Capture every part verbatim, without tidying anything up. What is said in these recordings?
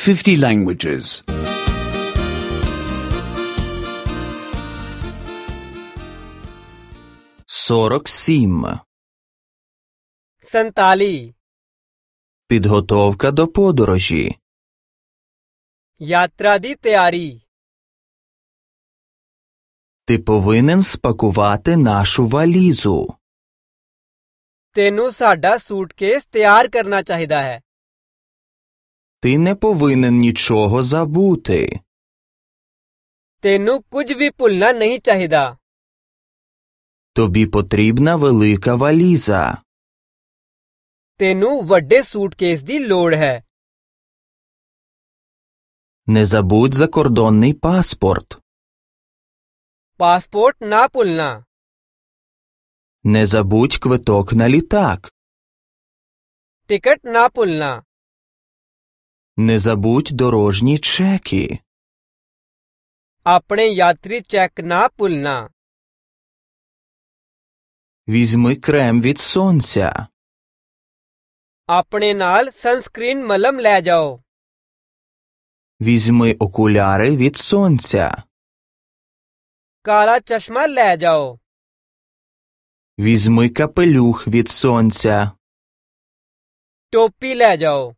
fifty languages. сорок сім. ਸੰਤਾਲੀ Підготовка до подорожі. ਯਾਤਰਾ ਦੀ ਤਿਆਰੀ Ти повинен спакувати нашу валізу. ਤੈਨੂੰ ਸਾਡਾ ਸੂਟਕੇਸ ਤਿਆਰ ਕਰਨਾ ਚਾਹੀਦਾ ਹੈ Ти не повинен нічого забути. ਤੈਨੂੰ ਕੁਝ ਵੀ ਭੁੱਲਣਾ ਨਹੀਂ ਚਾਹੀਦਾ Тобі потрібна велика валіза. ਤੈਨੂੰ ਵੱਡੇ ਸੂਟਕੇਸ ਦੀ ਲੋੜ ਹੈ Не забудь закордонний паспорт. ਪਾਸਪੋਰਟ ਨਾ ਭੁੱਲਣਾ Не забудь квиток на літак. ਟਿਕਟ ਨਾ ਭੁੱਲਣਾ Не забудь дорожні чеки. ਆਪਣੇ ਯਾਤਰੀ ਚੈੱਕ ਨਾ ਭੁੱਲਣਾ Візьми крем від сонця. ਆਪਣੇ ਨਾਲ ਸਨਸਕ੍ਰੀਨ ਮਲਮ ਲੈ ਜਾਓ Візьми окуляри від сонця. ਕਾਲਾ ਚਸ਼ਮਾ ਲੈ ਜਾਓ Візьми капелюх від сонця. ਟੋਪੀ ਲੈ ਜਾਓ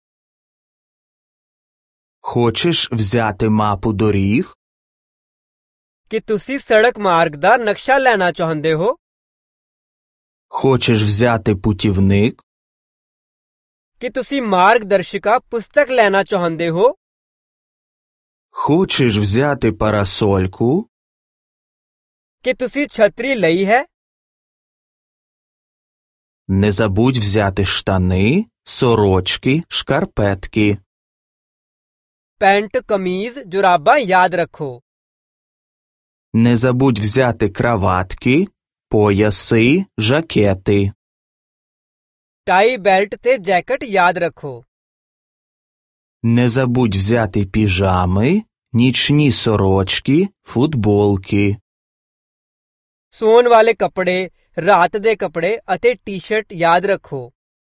Хочеш взяти мапу доріг? ਕਿ ਤੁਸੀਂ ਸੜਕ ਮਾਰਗ ਦਾ ਨਕਸ਼ਾ ਲੈਣਾ ਚਾਹੁੰਦੇ ਹੋ Хочеш взяти путівник? ਕਿ ਤੁਸੀਂ ਮਾਰਗਦਰਸ਼ਿਕਾ ਪੁਸਤਕ ਲੈਣਾ ਚਾਹੁੰਦੇ ਹੋ Хочеш взяти парасольку? ਕਿ ਤੁਸੀਂ ਛਤਰੀ ਲਈ ਹੈ Не забудь взяти штани, сорочки, шкарпетки. ਪੈਂਟ ਕਮੀਜ਼ ਜੁਰਾਬਾਂ ਯਾਦ ਰੱਖੋ Не забудь взяти краватки, пояси, жакети. ਟਾਈ ਬੈਲਟ ਤੇ ਜੈਕਟ ਯਾਦ ਰੱਖੋ Не забудь взяти піжами, нічні сорочки, футболки. ਸੌਣ ਵਾਲੇ ਕੱਪੜੇ ਰਾਤ ਦੇ ਕੱਪੜੇ ਅਤੇ ਟੀ-ਸ਼ਰਟ ਯਾਦ ਰੱਖੋ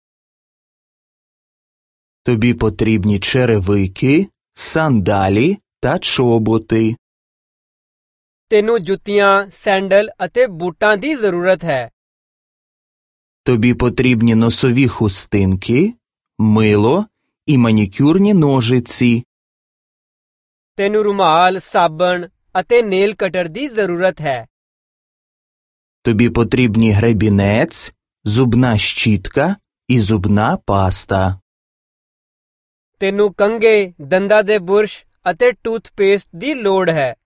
Тобі потрібні черевики, сандалі та чоботи. ਤੈਨੂੰ ਜੁੱਤੀਆਂ ਸੈਂਡਲ ਅਤੇ ਬੂਟਾਂ ਦੀ ਜ਼ਰੂਰਤ ਹੈ Тобі потрібні носові хустинки, мило і манікюрні ножиці. ਤੈਨੂੰ ਰੁਮਾਲ ਸਾਬਣ ਅਤੇ ਨੇਲ ਕਟਰ ਦੀ ਜ਼ਰੂਰਤ ਹੈ Тобі потрібні гребінець, зубна щітка і зубна паста. ਤੈਨੂੰ ਕੰਘੇ ਦੰਦਾਂ ਦੇ ਬੁਰਸ਼ ਅਤੇ ਟੂਥਪੇਸਟ ਦੀ ਲੋੜ ਹੈ